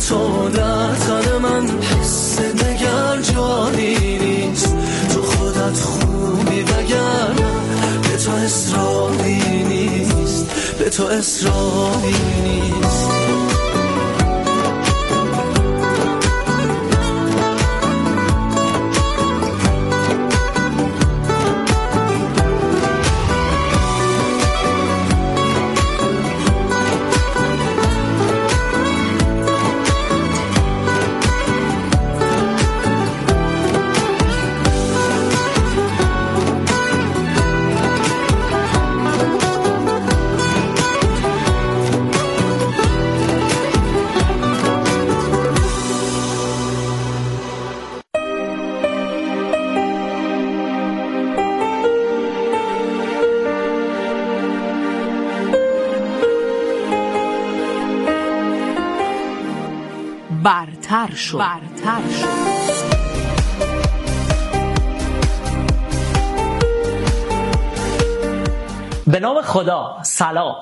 تو در تن من حس دگر جانی نیست، تو خودت خوبی وگرنه به تو اصراری نیست، به تو اصراری نیست. برتر شد. به نام خدا. سلام.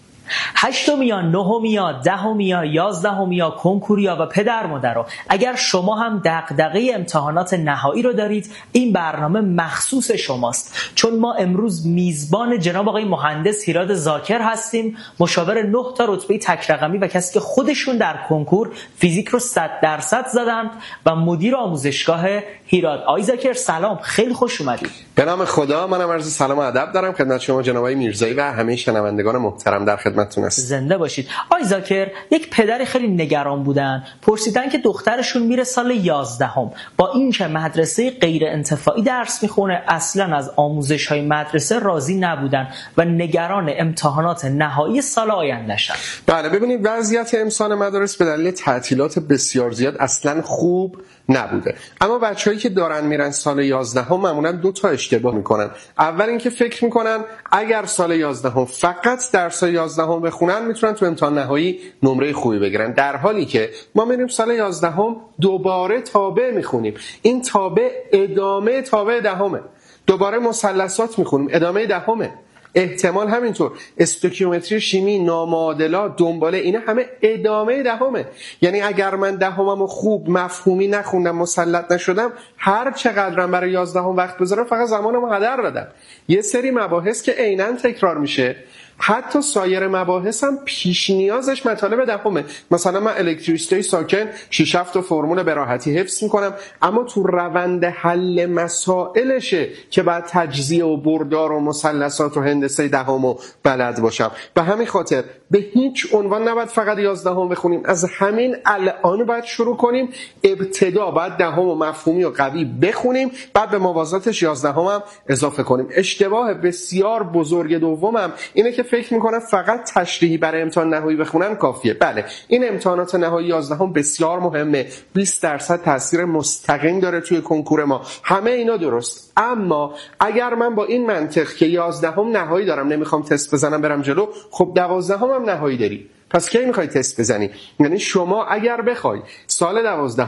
8م یا 9م یا 10م یا 11م یا کنکوریا و پدر مادرها، اگر شما هم دغدغه امتحانات نهایی رو دارید، این برنامه مخصوص شماست، چون ما امروز میزبان جناب آقای مهندس هیراد ذاکر هستیم، مشاور 9 تا رتبه تک رقمی و کسی که خودشون در کنکور فیزیک رو 100% زدند و مدیر آموزشگاه هیراد. آقای ذاکر سلام، خیلی خوش اومدید. به نام خدا. منم عرض سلام و ادب دارم خدمت شما جناب آقای میرزایی و همه شنوندگان محترم. در خدمتتون هستم. زنده باشید. آقای ذاکر، یک پدری خیلی نگران بودن، پرسیدن که دخترشون میره سال 11م، با اینکه مدرسه غیر انتفاعی درس میخونه، اصلا از آموزش‌های مدرسه راضی نبودن و نگران امتحانات نهایی سال آینده شدن. بله، ببینید وضعیت امسال مدارس به دلیل تعطیلات بسیار زیاد اصلا خوب نبوده، اما بچه‌هایی که دارن میرن سال 11 معمولا 2 تا اشتباه میکنن. اول اینکه فکر میکنن اگر سال 11 فقط درس 11 بخونن میتونن تو امتحان نهایی نمره خوبی بگیرن، در حالی که ما میریم سال 11 دوباره تابع میخونیم. این تابع ادامه تابع دهمه، دوباره مثلثات میخونیم، ادامه دهمه. احتمال همینطور استوکیومتری، شیمی، نامعادلات، دنباله، اینا همه ادامه دهمه. یعنی اگر من دهممو خوب مفهومی نخوندم، مسلط نشدم، هر چقدرم برای 11 وقت بذارم فقط زمانمو هدر دادم. یه سری مباحث که عیناً تکرار میشه، حتی سایر مباحث هم پیش نیازش مطالب دهمه. مثلا من الکتریسیته ساکن 6 7 تا فرمول به راحتی حفظ میکنم، اما تو روند حل مسائلشه که بعد تجزیه و بردار و مثلثات و هندسه دهمو بلد باشم. به همین خاطر به هیچ عنوان نباید فقط 11 بخونیم، از همین الان باید شروع کنیم. ابتدا باید دهمو مفهومی و قوی بخونیم، بعد به موازاتش 11 هم اضافه کنیم. اشتباه بسیار بزرگ دومم اینه که فکر میکنن فقط تشریحی برای امتحان نهایی بخونن کافیه. بله، این امتحانات نهایی 11 بسیار مهمه، 20% تاثیر مستقیم داره توی کنکور ما، همه اینا درست. اما اگر من با این منطق که 11 نهایی دارم، نمیخوام تست بزنم برم جلو، خب 12 هم نهایی داری، پس کی میخوای تست بزنی؟ یعنی شما اگر بخوای سال 12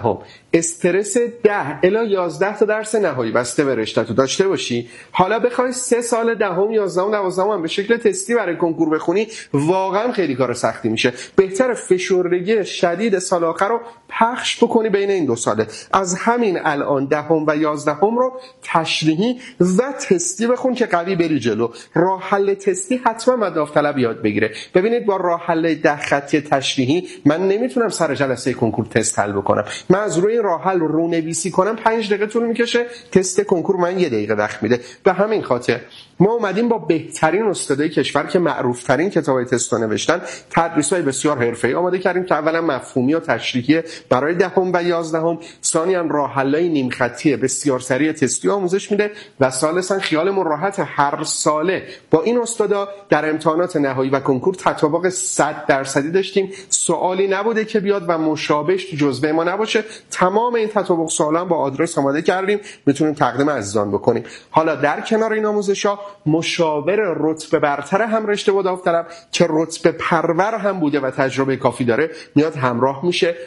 استرس 10 الی 11 تا درس نهایی بسته به رشته تو داشته باشی، حالا بخوای 3 سال 10 11 12 هم به شکل تستی برای کنکور بخونی، واقعا خیلی کار سختی میشه. بهتره فشردگی شدید سال آخر رو پخش بکنی بین این 2 ساله. از همین الان 10 و 11 رو تشریحی و تستی بخون که قوی بری جلو. راه حل تستی حتما باید داوطلب یاد بگیره. ببینید با راه حل 10 خطی تشریحی من نمیتونم سر جلسه کنکور تست حل بکنم. من از روی راه حل رو نویسی کنم 5 دقیقه طول میکشه، تست کنکور من 1 دقیقه وقت میده. به همین خاطر ما اومدیم با بهترین استادای کشور که معروف ترین کتابای تست نوشتن، تدریس‌های بسیار حرفه‌ای آماده کردیم که اولا مفهومی و تشریحی برای 10 و 11، ثانیاً راه حل‌های نیم خطی بسیار سریع تستی آموزش میده و ثالثاً خیالمون راحت هر ساله با این استادا در امتحانات نهایی و کنکور تطابق 100% داشتیم. سوالی نبوده که بیاد و مشابهش تو جزوه ما نباشه. تمام این تطابق سوالا با آدرس آماده کردیم، میتونیم تقدیم عزیزان بکنیم. حالا در کنار این آموزش‌ها مشاور رتبه برتر هم رشته و داوطلب که رتبه پرور هم بوده و تجربه کافی داره میاد همراه میشه، برنامه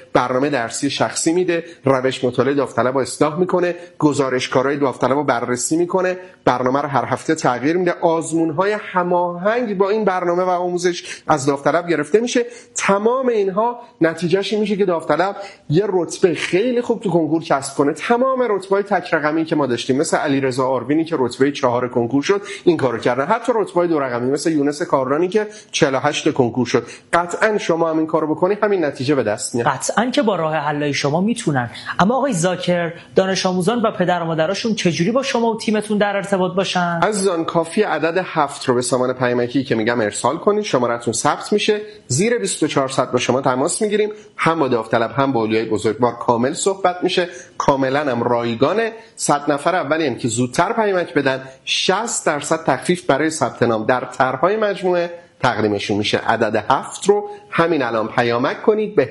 برنامه درسی شخصی میده، روش مطالعه داوطلب رو اصلاح میکنه، گزارشکارهای داوطلب رو بررسی میکنه، برنامه رو هر هفته تغییر میده، آزمون‌های هماهنگ با این برنامه و آموزش از داوطلب گرفته میشه. تمام اینها نتیجهش این میشه که داوطلب یه رتبه خیلی خوب تو کنکور کسب کنه. تمام رتبه‌های تک رقمی که ما داشتیم مثل علیرضا آروینی که رتبه 4 کنکور شد این کارو کردن، حتی رتبه‌های 2 رقمی مثل یونس کارانی که 48 کنکور شد. قطعاً شما هم این کارو بکنی همین نتیجه به دست میاد. قطعاً که با راه حلای شما میتونن. اما آقای ذاکر، دانش آموزان و پدر و مادراشون چجوری با شما و تیمتون در ارتباط باشن؟ عزیزان کافی عدد 7 رو به سامان پیامکی که میگم ارسال کنید، شماره‌تون ثبت میشه، زیر 24 ساعت با شما تماس میگیریم، هم با داوطلب هم با اولیای بزرگوار کامل صحبت میشه، کاملا هم رایگانه. 100 نفر اولی هم که زودتر پیامک بدن 60% تخفیف برای ثبت نام در طرح‌های مجموعه تقدیمشون میشه. عدد 7 رو همین الان پیامک کنید به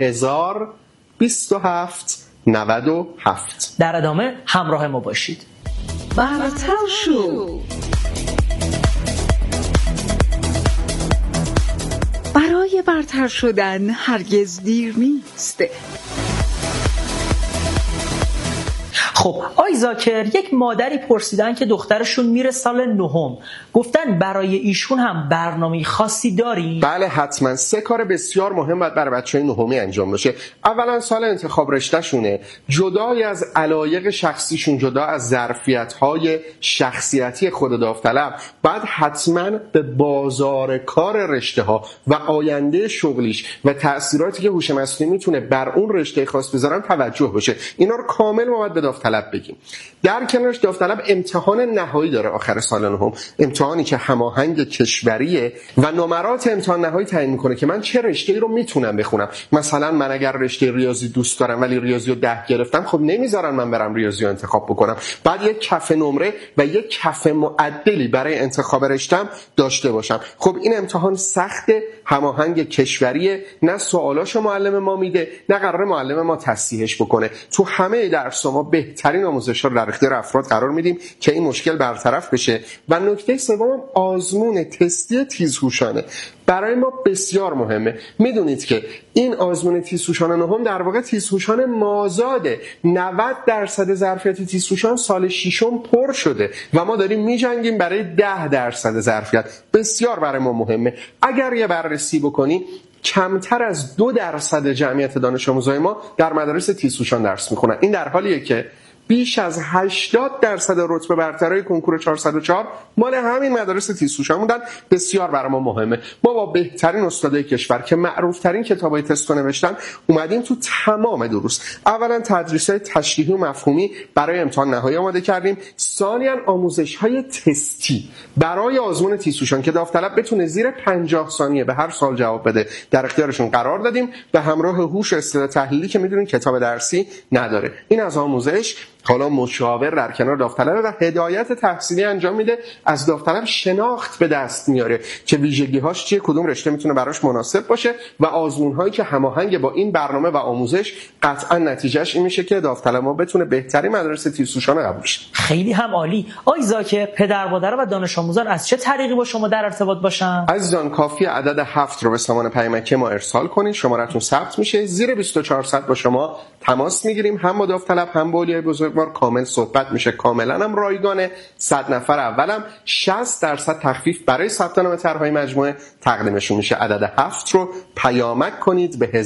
102797. در ادامه همراه ما باشید. برتر شو. برای برتر شدن هرگز دیر نیست. خب آقای ذاکر، یک مادری پرسیدن که دخترشون میره سال 9، گفتن برای ایشون هم برنامه خاصی داری؟ بله حتما. 3 کار بسیار مهم باید برای بچه‌های نهمی انجام بشه. اولا سال انتخاب رشته‌شونه، جدای از علایق شخصیشون، جدا از ظرفیت‌های شخصیتی خود داوطلب، باید حتما به بازار کار رشته‌ها و آینده شغلیش و تأثیراتی که هوش مصنوعی میتونه بر اون رشته خاص بذارن توجه بشه. اینا رو کامل ما باید به داوطلب بگیم. در کنارش داوطلب امتحان نهایی داره آخر سال نهم، امتحانی که هماهنگ کشوریه و نمرات امتحان نهایی تعیین میکنه که من چه رشته‌ای رو میتونم بخونم. مثلا من اگر رشته ریاضی دوست دارم ولی ریاضی رو 10 گرفتم، خب نمیذارن من برم ریاضی رو انتخاب بکنم. بعد یک کف نمره و یک کف معدلی برای انتخاب رشته‌ام داشته باشم. خب این امتحان سخت، هماهنگ کشوریه، نه سوالاشو معلم ما میده نه قرار معلم ما تصحیحش بکنه. تو همه درس‌ها ما بهترین آموزش‌ها رو در اختیار افراد قرار میدیم که این مشکل برطرف بشه. و نکته سوم آزمون تستی تیزهوشانه برای ما بسیار مهمه. میدونید که این آزمون تیزهوشان نهم در واقع تیزهوشان مازاده. 90% ظرفیت تیزهوشان سال 6 پر شده و ما داریم میجنگیم برای 10% ظرفیت. بسیار برای ما مهمه. اگر یه بررسی بکنی کمتر از 2% جمعیت دانش آموزای ما در مدارس تیزهوشان درس میخونن. این در حالیه که بیش از 80% رتبه برترای کنکور 404 مال همین مدارس تیزهوشان بودن. بسیار برای ما مهمه. ما با بهترین استادای کشور که معروف‌ترین کتابای تست رو نوشتن اومدیم تو تمام دروس اولا تدریس‌های تشریحی و مفهومی برای امتحان نهایی آماده کردیم، ثانیاً آموزش‌های تستی برای آزمون تیزهوشان که داوطلب بتونه زیر 50 ثانیه به هر سوال جواب بده در اختیارشون قرار دادیم به همراه هوش و استدلال تحلیلی که می‌دونین کتاب درسی نداره. این از آموزش. حالا مشاور در کنار داوطلب و هدایت تحصیلی انجام میده، از داوطلب شناخت به دست میاره که ویژگی‌هاش چیه، کدوم رشته میتونه براش مناسب باشه و آزمون‌هایی که هماهنگ با این برنامه و آموزش قطعا نتیجهش این میشه که داوطلب ما بتونه بهترین مدرسه تیزهوشان قبول شه. خیلی هم عالی. آقای ذاکر، پدر مادر و دانش آموزان از چه طریقی با شما در ارتباط باشن؟ عزیزان کافی عدد 7 رو به سامان پیامکی ما ارسال کنید، شماره‌تون ثبت میشه، زیر 24 ساعت با شما تماس میگیریم، هم با داوطلب هم با اولیای بزرگوار کامل صحبت میشه، کاملا هم رایگانه. 100 نفر اولم 60% تخفیف برای ثبت نام طرح‌های مجموعه تقدیمشون میشه. عدد 7 رو پیامک کنید به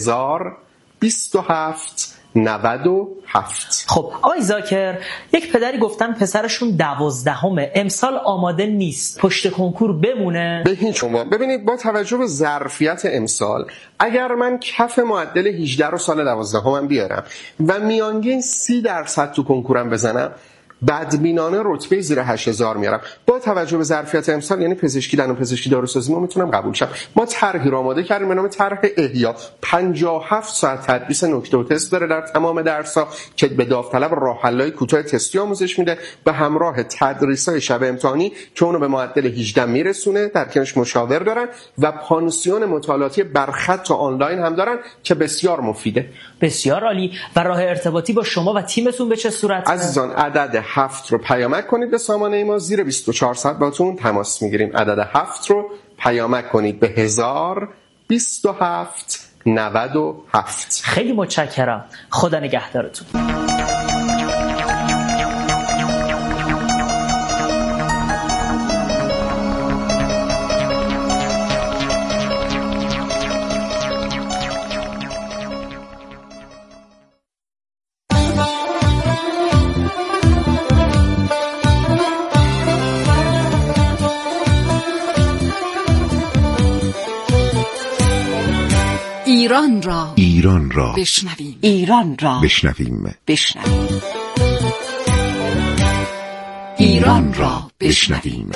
102797. خب آقای ذاکر، یک پدری گفتن پسرشون 12 امسال آماده نیست، پشت کنکور بمونه؟ به هیچ عنوان. ببینید با توجه به ظرفیت امسال اگر من کف معدل 18 رو سال 12 بیارم و میانگین 30% تو کنکورم بزنم، بدبینانه رتبه زیر 8000 میارم. با توجه به ظرفیت امسال یعنی پزشکی دندون پزشکی داروسازی ما میتونم قبول شم. ما طرحی رو آماده کردیم به نام طرح احیا. 57 ساعت تدریس نکته و تست داره در تمام درس‌ها که به داوطلب راه حل‌های کوتاه تستی آموزش میده به همراه تدریس‌های شب امتحانی که اونو به معدل 18 میرسونه. در کنارش مشاور دارن و پانسیون مطالعاتی برخط و آنلاین هم دارن که بسیار مفیده. بسیار عالی. و راه ارتباطی با شما و تیمتون به چه صورته؟ عزیزان عدد 7 رو پیامک کنید به سامانه ما، زیر 24 ساعت باتون تماس میگیریم. عدد 7 رو پیامک کنید به 1027 97. خیلی متشکرم. خدا نگهدارتون. ایران را بشنویم. ایران را بشنویم. ایران را بشنویم.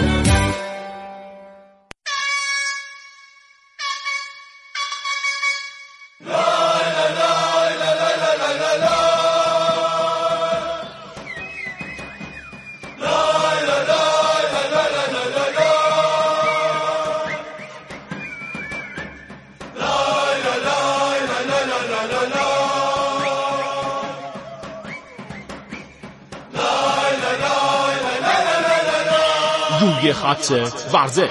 روی خط ورزش.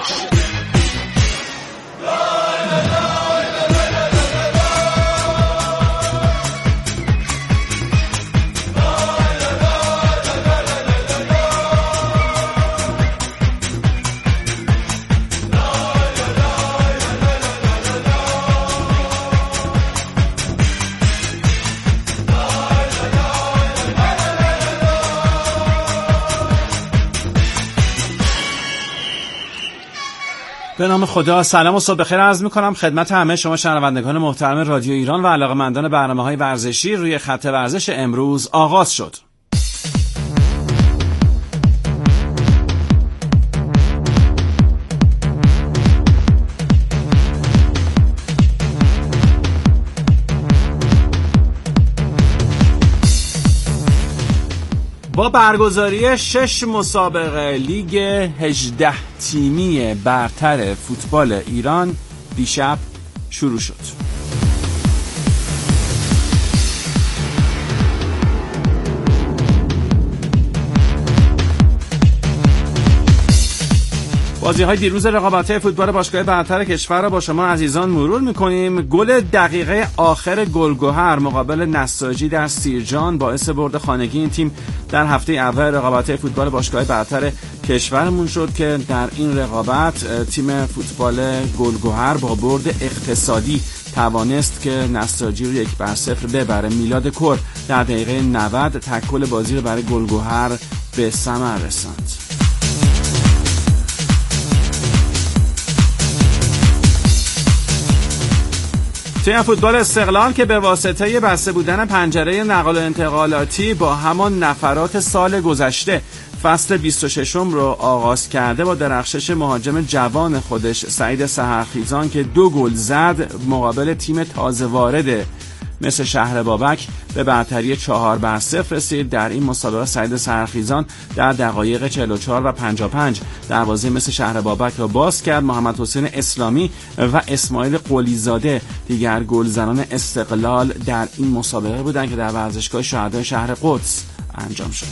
به نام خدا، سلام و صبح بخیر عرض می‌کنم خدمت همه شما شنوندگان محترم رادیو ایران و علاقه‌مندان برنامه‌های ورزشی. روی خط ورزش امروز آغاز شد. با برگزاری 6 مسابقه لیگ 18 تیمی برتر فوتبال ایران دیشب شروع شد. بازی‌های دیروز رقابت‌های فوتبال باشگاه برتر کشور را با شما عزیزان مرور می‌کنیم. گل دقیقه آخر گلگهر مقابل نساجی در سیرجان باعث برد خانگی این تیم در هفته اول رقابت‌های فوتبال باشگاه برتر کشورمون شد که در این رقابت تیم فوتبال گلگهر با برد اقتصادی توانست که نساجی رو 1-0 ببره. میلاد کور در دقیقه 90 تکل بازی رو برای گلگهر به ثمر رساند. تیم فوتبال استقلال که به واسطه بسته بودن پنجره نقل و انتقالاتی با همان نفرات سال گذشته فصل 26 رو آغاز کرده، با درخشش مهاجم جوان خودش سعید سحرخیزان که 2 گل زد مقابل تیم تازه وارد مثل شهر بابک به برتری 4-0 رسید. در این مسابقه سعید سحرخیزان در دقایق 44 و 55 دروازه مثل شهر بابک را باز کرد. محمد حسین اسلامی و اسماعیل قلیزاده دیگر گلزنان استقلال در این مسابقه بودند که در ورزشگاه شهدای شهر قدس انجام شد.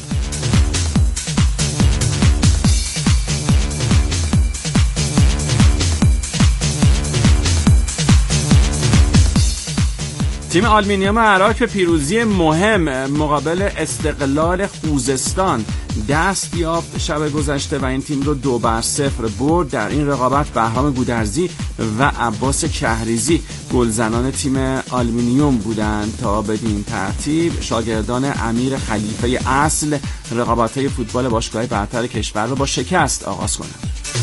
تیم آلومینیوم عراق به پیروزی مهم مقابل استقلال خوزستان دست یافت شب گذشته و این تیم رو 2-0 برد. در این رقابت بهرام گودرزی و عباس کهریزی گلزنان تیم آلومینیوم بودند تا بدین ترتیب شاگردان امیر خلیفه اصل رقابت‌های فوتبال باشگاه برتر کشور رو با شکست آغاز کنند.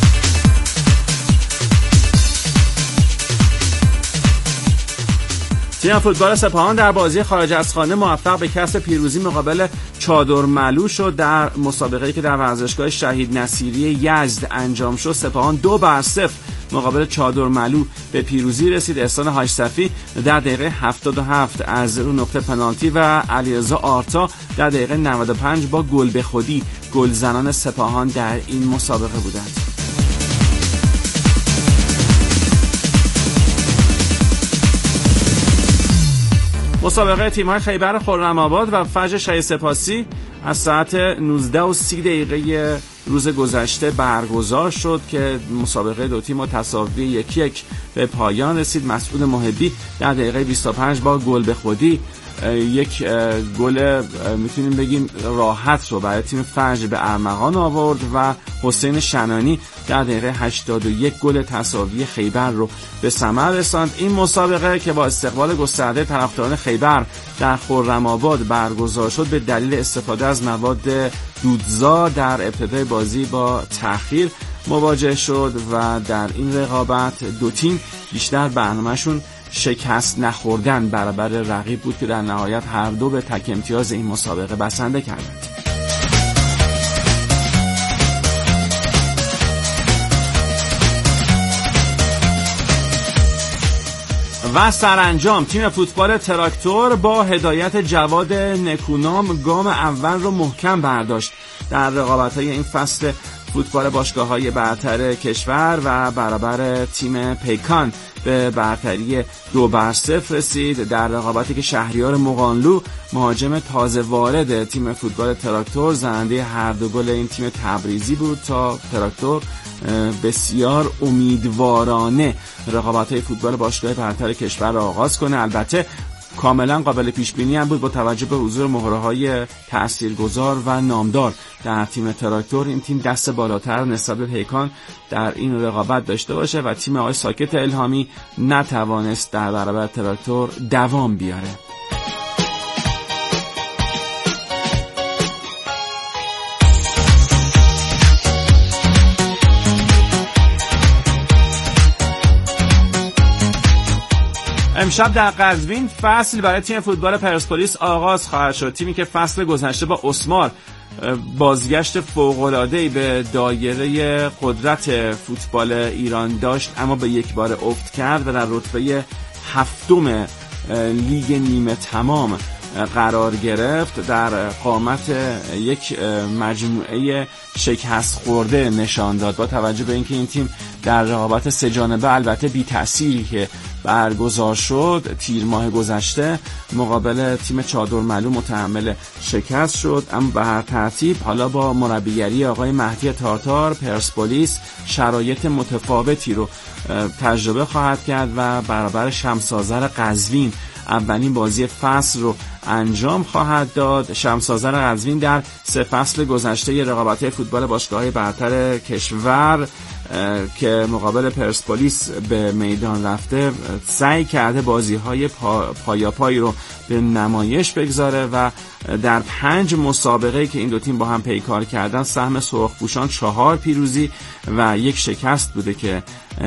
تیم فوتبال سپاهان در بازی خارج از خانه موفق به کسب پیروزی مقابل چادرملو شد. در مسابقه‌ای که در ورزشگاه شهید نصیری یزد انجام شد سپاهان 2-0 مقابل چادرملو به پیروزی رسید. احسان حاج‌صفی در دقیقه 77 از رو نقطه پنالتی و علیرضا آرتا در دقیقه 95 با گل به خودی گلزنان سپاهان در این مسابقه بودند. مسابقه تیم‌های خیبر خرم‌آباد و فجر شهید سپاسی از ساعت 19:30 روز گذشته برگزار شد که مسابقه دو تیم تساوی 1-1 به پایان رسید. مسعود محبی در دقیقه 25 با گل به خودی یک گل میتونیم بگیم راحت رو برای تیم فجر به ارمغان آورد و حسین شنانی در دقیقه 81 گل تساوی خیبر رو به ثمر رساند. این مسابقه که با استقبال گسترده طرفداران خیبر در خرم‌آباد برگزار شد به دلیل استفاده از مواد دودزا در ابتدای بازی با تأخیر مواجه شد و در این رقابت دو تیم بیشتر برنامه‌شون شکست نخوردن برابر رقیب بود که در نهایت هر دو به تک امتیاز این مسابقه بسنده کردند. و سرانجام تیم فوتبال تراکتور با هدایت جواد نکونام گام اول رو محکم برداشت در رقابت‌های این فصل فوتبال باشگاه‌های برتر کشور و برابر تیم پیکان به برتری 2-0 رسید در رقابتی که شهریار مقانلو مهاجم تازه وارد تیم فوتبال تراکتور زننده هر دو گل این تیم تبریزی بود تا تراکتور بسیار امیدوارانه رقابت‌های فوتبال باشگاه برتر کشور را آغاز کنه. البته کاملا قابل پیش بینی هم بود با توجه به حضور مهره‌های تاثیرگذار و نامدار در تیم تراکتور این تیم دست بالاتر نسبت به پیکان در این رقابت داشته باشه و تیم آقای ساکت الهامی نتوانست در برابر تراکتور دوام بیاره. امشب در قزوین فصل برای تیم فوتبال پرسپولیس آغاز خواهد شد. تیمی که فصل گذشته با اسمار بازگشت فوق‌العاده‌ای به دایره قدرت فوتبال ایران داشت اما به یک بار افت کرد و در رتبه هفتم لیگ نیمه تمام قرار گرفت، در قامت یک مجموعه شکست خورده نشان داد با توجه به اینکه این تیم در رقابت سه جانبه البته بی تأثیری که برگزار شد تیر ماه گذشته مقابل تیم چادر معلوم متحمل شکست شد. اما به هر ترتیب حالا با مربیگری آقای مهدی تارتار پرسپولیس شرایط متفاوتی رو تجربه خواهد کرد و برابر شمس آذر قزوین اولین بازی فصل رو انجام خواهد داد. شمس آذر قزوین در سه فصل گذشته رقابت‌های فوتبال باشگاه‌های برتر کشور که مقابل پرسپولیس به میدان رفته سعی کرده بازی‌های پایاپایی رو به نمایش بگذاره و در 5 مسابقه که این دو تیم با هم پیکار کردن سهم سرخپوشان 4 پیروزی و 1 شکست بوده که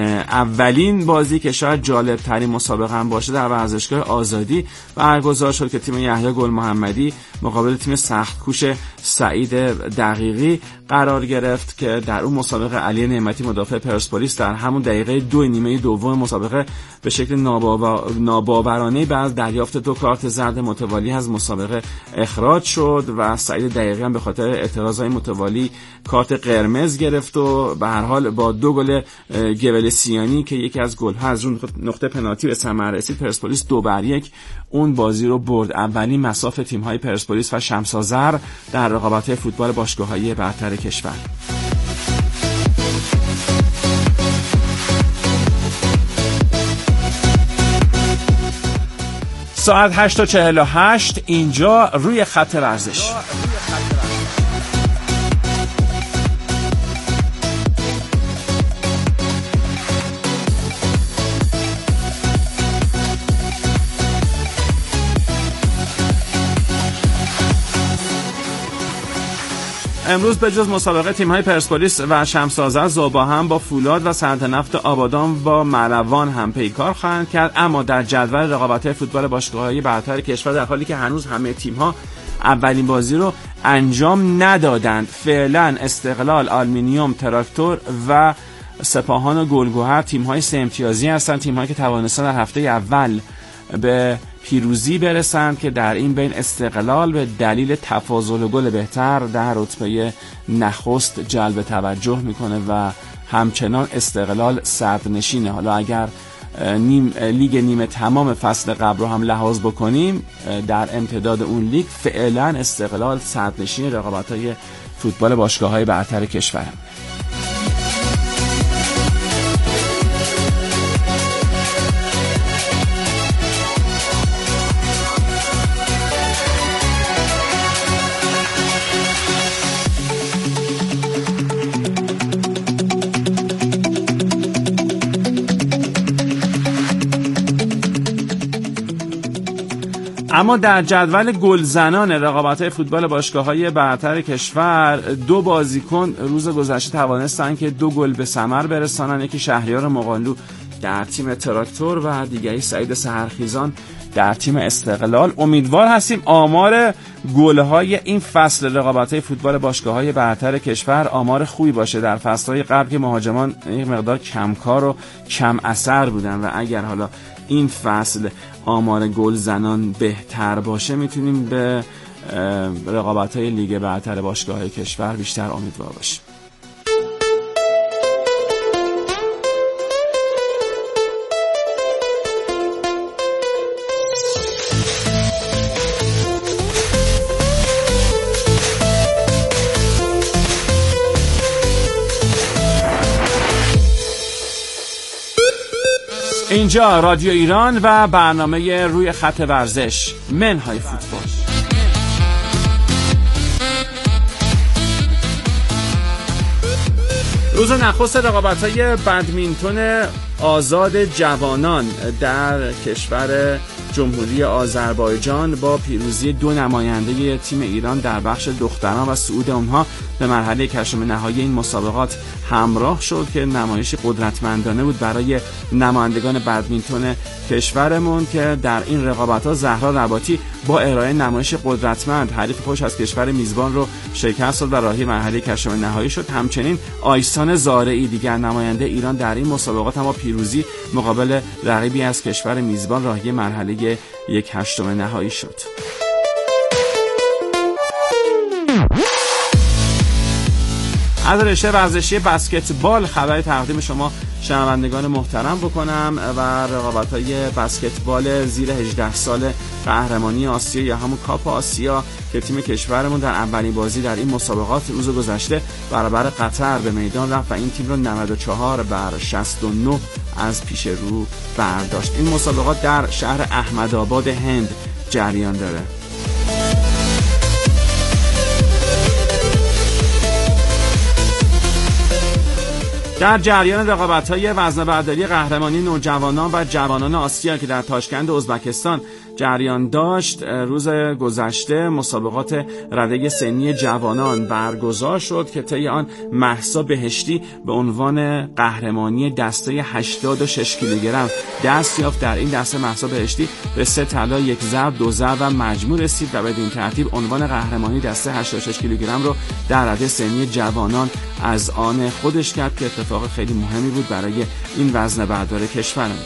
اولین بازی که شاید جالب ترین مسابقه هم باشه در ورزشگاه آزادی برگزار شد که تیم یحیی گل محمدی مقابل تیم سختکوش سعید دقیقی قرار گرفت که در اون مسابقه علی نعمتی مدافع پرسپولیس در همون دقیقه 2 نیمه دوم مسابقه به شکل ناباورانه بعد دریافت 2 کارت زرد متوالی از مسابقه اخراج شد و سعید دقیقی هم به خاطر اعتراضهای متوالی کارت قرمز گرفت و به هر حال با 2 گل گولسیانی که یکی از گل‌ها از اون نقطه پنالتی به ثمر رسید پرسپولیس 2-1 اون بازی رو برد. اولین مساف تیم‌های پرسپولیس و شمس آذر در رقابت‌های فوتبال باشگاه‌های برتر کشور. ساعت 8:48 اینجا روی خط ورزش. امروز به جز مسابقه تیم‌های پرسپولیس و شمس آذر زوبا هم با فولاد و صنعت‌نفت آبادان با مروان هم پیکار خواهند کرد. اما در جدول رقابت‌های فوتبال باشگاه‌های برتر کشور در حالی که هنوز همه تیم‌ها اولین بازی رو انجام ندادند، فعلا استقلال، آلومینیوم، تراکتور و سپاهان و گلگهر تیم‌های سه امتیازی هستند، تیم‌هایی که توانستن در هفته اول به پیروزی برسند که در این بین استقلال به دلیل تفاضل گل بهتر در رتبه نخست جلب توجه میکنه و همچنان استقلال صدرنشینه. حالا اگر لیگ نیمه تمام فصل قبل رو هم لحاظ بکنیم در امتداد اون لیگ فعلا استقلال صدرنشین رقابت‌های فوتبال باشگاه‌های برتر کشورم. اما در جدول گلزنان رقابت‌های فوتبال باشگاه‌های برتر کشور 2 بازیکن روز گذشته توانستند که 2 گل به ثمر برسانند. یکی شهریار مقالو در تیم تراکتور و دیگری سعید سحرخیزان در تیم استقلال. امیدوار هستیم آمار گل‌های این فصل رقابت‌های فوتبال باشگاه‌های برتر کشور آمار خوبی باشه. در فصل‌های قبل که مهاجمان یک مقدار کمکار و کم اثر بودن و اگر حالا این فصل آمار گل زنان بهتر باشه میتونیم به رقابت‌های لیگ برتر باشگاه‌های کشور بیشتر امیدوار باشیم. اینجا رادیو ایران و برنامه روی خط ورزش منهای فوتبال. روز نخست رقابت‌های بدمینتون آزاد جوانان در کشور جمهوری آذربایجان با پیروزی 2 نماینده تیم ایران در بخش دختران و صعود آنها به مرحله کشف نهایی این مسابقات همراه شد که نمایش قدرتمندانه بود برای نمایندگان بدمینتون کشورمون که در این رقابت‌ها زهرا رباطی با ارائه نمایش قدرتمند حریف خودش از کشور میزبان رو شکست داد و راهی مرحله کشف نهایی شد. همچنین آیسان زارعی دیگر نماینده ایران در این مسابقات هم با پیروزی مقابل رقیبی از کشور میزبان راهی مرحله 1/8 نهایی شد. از رشته ورزشی بسکتبال خبری تقدیم شما شنوندگان محترم بکنم و رقابت‌های بسکتبال زیر 18 سال قهرمانی آسیا یا همون کاپ آسیا که تیم کشورمون در اولین بازی در این مسابقات روز گذشته برابر قطر به میدان رفت و این تیم رو 94-69 از پیش رو برداشت. این مسابقات در شهر احمدآباد هند جریان داره. در جریان رقابت‌های وزنه‌برداری قهرمانی نوجوانان و جوانان آسیا که در تاشکند ازبکستان جریان داشت، روز گذشته مسابقات رده سنی جوانان برگزار شد که طی آن مهسا بهشتی به عنوان قهرمانی دسته 86 کیلوگرم دست یافت. در این دسته مهسا بهشتی به 3 طلا، 1 ضرب، 2 ضرب و مجموع رسید و بدین ترتیب عنوان قهرمانی دسته 86 کیلوگرم رو در رده سنی جوانان از آن خودش کرد که اتفاق خیلی مهمی بود برای این وزنه‌بردار کشورمون.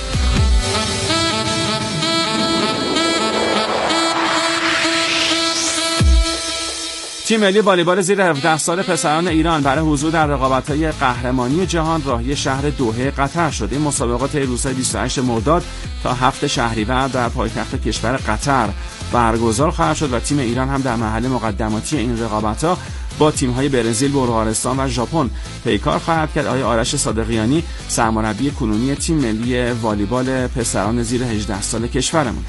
تیم ملی والیبال زیر 17 سال پسران ایران برای حضور در رقابت‌های قهرمانی جهان راهی شهر دوحه قطر شد. این مسابقات روزهای 28 مرداد تا 7 شهریور در پایتخت کشور قطر برگزار خواهد شد و تیم ایران هم در مرحله مقدماتی این رقابت‌ها با تیم‌های برزیل، بلغارستان و ژاپن پیکار خواهد کرد. آقای آرش صادقیانی سرمربی کنونی تیم ملی والیبال پسران زیر 18 سال کشورمون.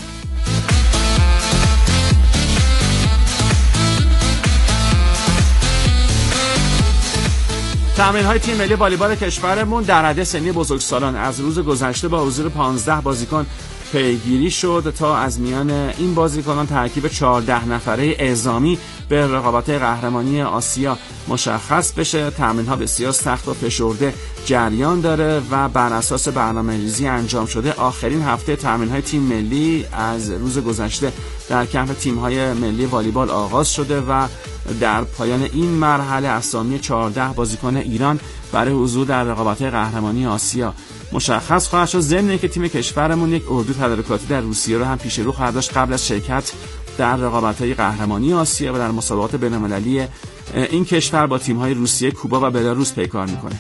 تمرین‌های تیم ملی والیبال کشورمون در رده سنی بزرگسالان از روز گذشته با حضور 15 بازیکن پیگیری شد تا از میان این بازیکنان ترکیب 14 نفره اعزامی به رقابت قهرمانی آسیا مشخص بشه. تمرین‌ها بسیار سخت و فشرده جریان داره و بر اساس برنامه‌ریزی انجام شده. آخرین هفته تمرین‌های تیم ملی از روز گذشته در کمپ تیم‌های ملی والیبال آغاز شده و در پایان این مرحله اسامی 14 بازیکن ایران برای حضور در رقابت‌های قهرمانی آسیا مشخص خواهد شد. ضمن اینکه تیم کشورمون یک اردو تدارکاتی در روسیه رو هم پیش رو خواهد داشت قبل از شرکت در رقابت‌های قهرمانی آسیا و در مسابقات بین‌المللی این کشور با تیم‌های روسیه، کوبا و بلاروس پیکار می‌کنه.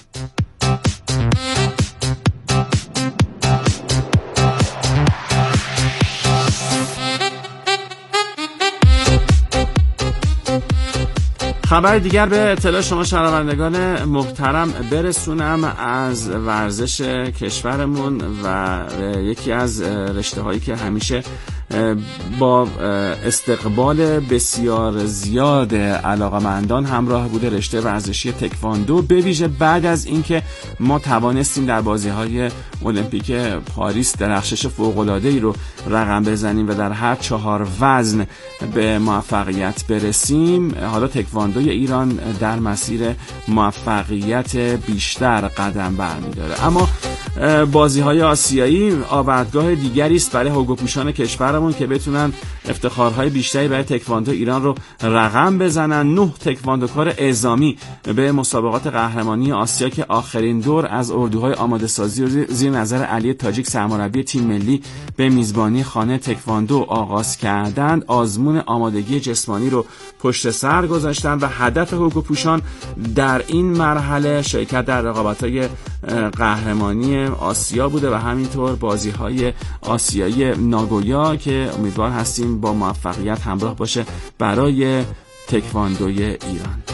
خبر دیگر به اطلاع شما شنوندگان محترم برسونم از ورزش کشورمون و یکی از رشته‌هایی که همیشه با استقبال بسیار زیاد علاقه‌مندان همراه بوده، رشته ورزشی تکواندو، به ویژه بعد از اینکه ما توانستیم در بازی‌های المپیک پاریس درخشش فوق‌العاده‌ای رو رقم بزنیم و در هر 4 وزن به موفقیت برسیم. حالا تکواندوی ایران در مسیر موفقیت بیشتر قدم برمی‌داره. اما بازی‌های آسیایی آوردگاه دیگری است برای هوگوپوشان کشورمون که بتونن افتخارهای بیشتری برای تکواندو ایران رو رقم بزنن. 9 تکواندوکار اعزامی به مسابقات قهرمانی آسیا که آخرین دور از اردوهای آماده سازی رو زیر نظر علی تاجیک سرمربی تیم ملی به میزبانی خانه تکواندو آغاز کردند. آزمون آمادگی جسمانی رو پشت سر گذاشتن و هدف هوگوپوشان در این مرحله شرکت در رقابت‌های قهرمانی آسیا بوده و همینطور بازی‌های آسیایی ناگویا که امیدوار هستیم با موفقیت همراه باشه برای تکواندوی ایران.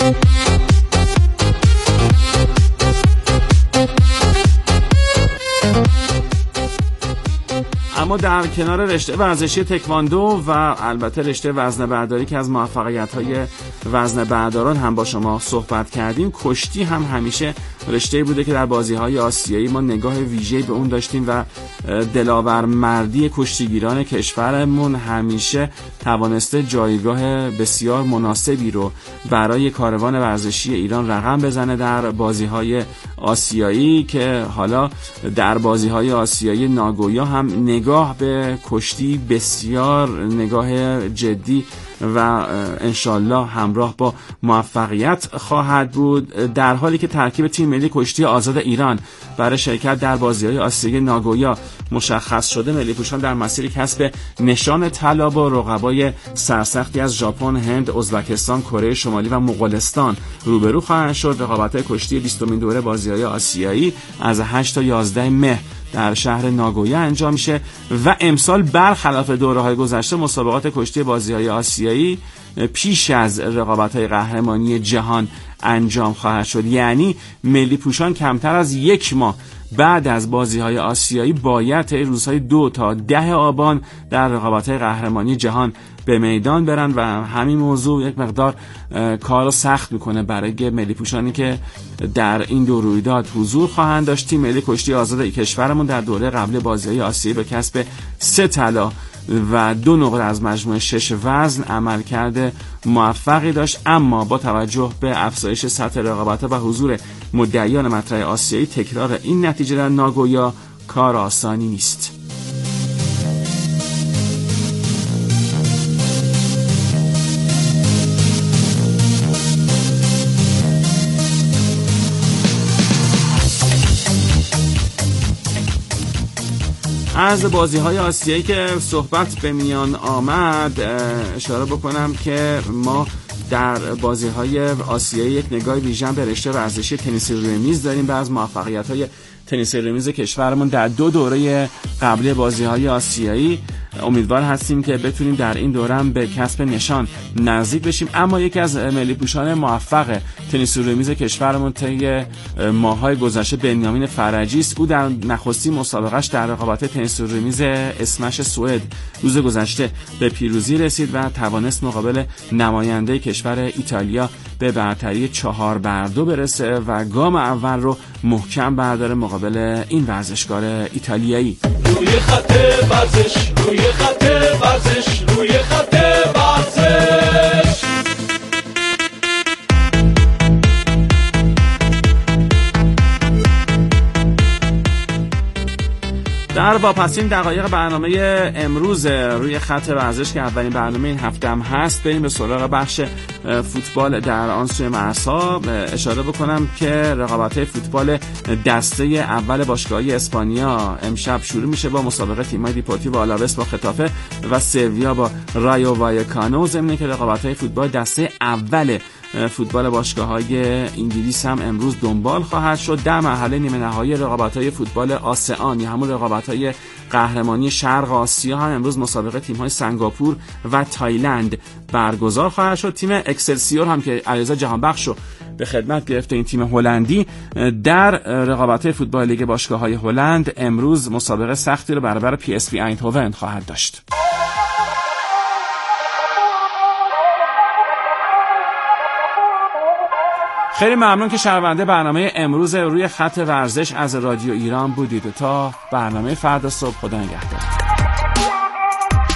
اما در کنار رشته ورزشی تکواندو و البته رشته وزنه‌برداری که از موفقیت‌های وزنه‌برداران هم با شما صحبت کردیم، کشتی هم همیشه رشته‌ای بوده که در بازی‌های آسیایی ما نگاه ویژه‌ای به اون داشتیم و دلاورمردی کشتیگیران کشورمون همیشه توانسته جایگاه بسیار مناسبی رو برای کاروان ورزشی ایران رقم بزنه در بازی‌های آسیایی که حالا در بازی‌های آسیایی ناگویا هم نگاه به کشتی بسیار نگاه جدی و انشالله همراه با موفقیت خواهد بود، در حالی که ترکیب تیم ملی کشتی آزاد ایران برای شرکت در بازی‌های آسیایی ناگویا مشخص شده. ملی پوشان در مسیر کسب نشان طلا با رقبای سرسختی از ژاپن، هند، ازبکستان، کره شمالی و مغولستان روبرو خواهند شد. رقابت‌های کشتی 20مین دوره بازی‌های آسیایی از 8 تا 11 مهر در شهر ناگویا انجام میشه و امسال برخلاف دوره‌های گذشته مسابقات کشتی بازی‌های آسیایی پیش از رقابت‌های قهرمانی جهان انجام خواهد شد. یعنی ملی پوشان کمتر از 1 ماه بعد از بازی‌های آسیایی باید طی روزهای 2 تا 10 آبان در رقابت‌های قهرمانی جهان به میدان برن و همین موضوع یک مقدار کار رو سخت میکنه برای ملی پوشانی که در این دو رویداد حضور خواهند داشت. تیم ملی کشتی آزاد کشورمون در دوره قبل بازی‌های آسیایی به کسب 3 طلا و 2 نقره از مجموع 6 وزن عملکرد موفقی داشت، اما با توجه به افزایش سطح رقابت‌ها و حضور مدعیان مطرح آسیایی تکرار این نتیجه در ناگویا کار آسانی نیست. از بازی‌های آسیایی که صحبت به میان آمد اشاره بکنم که ما در بازی‌های آسیایی یک نگاه ویژه به رشته ورزشی تنیس روی میز داریم. بعض موفقیت‌های تنیس روی میز کشورمون در 2 دوره قبلی بازی‌های آسیایی. امیدوار هستیم که بتونیم در این دوره هم به کسب نشان نزدیک بشیم. اما یکی از ملی پوشان موفق تنیس روی میز کشورمون طی ماه‌های گذشته بنیامین فرجی است. او در نخستین مسابقهش در رقابت تنیس روی میز اسمش سوئد روز گذشته به پیروزی رسید و توانست مقابل نماینده کشور ایتالیا به برتری 4-2 برسه و گام اول رو محکم برداره مقابل این ورزشکار ایتالیایی. روی خط ورزش، روی خط ورزش، روی خط ورزش. در واپسین دقایق برنامه امروز روی خط ورزش که اولین برنامه این هفته هم هست، بریم به سراغ بخش فوتبال در آن سوی مرزها. اشاره بکنم که رقابت‌های فوتبال دسته اول باشگاهی اسپانیا امشب شروع میشه با مسابقه تیم‌های دیپورتیو آلاوس با خطافه و سویا با رایو وایکانو، ضمن که رقابت‌های فوتبال دسته اول فوتبال باشگاه‌های انگلیس هم امروز دنبال خواهد شد. در مرحله نیمه نهایی رقابت‌های فوتبال آسئان یا همون رقابت‌های قهرمانی شرق آسیا هم امروز مسابقه تیم‌های سنگاپور و تایلند برگزار خواهد شد. تیم اکسلسیور هم که علیرضا جهانبخش رو به خدمت گرفته، این تیم هلندی در رقابت‌های فوتبال لیگ باشگاه‌های هلند امروز مسابقه سختی رو برابر پی اس وی ایندهوون خواهد داشت. خیلی ممنون که شنونده برنامه امروز روی خط ورزش از رادیو ایران بودید. تا برنامه فردا صبح، خدا نگهدار.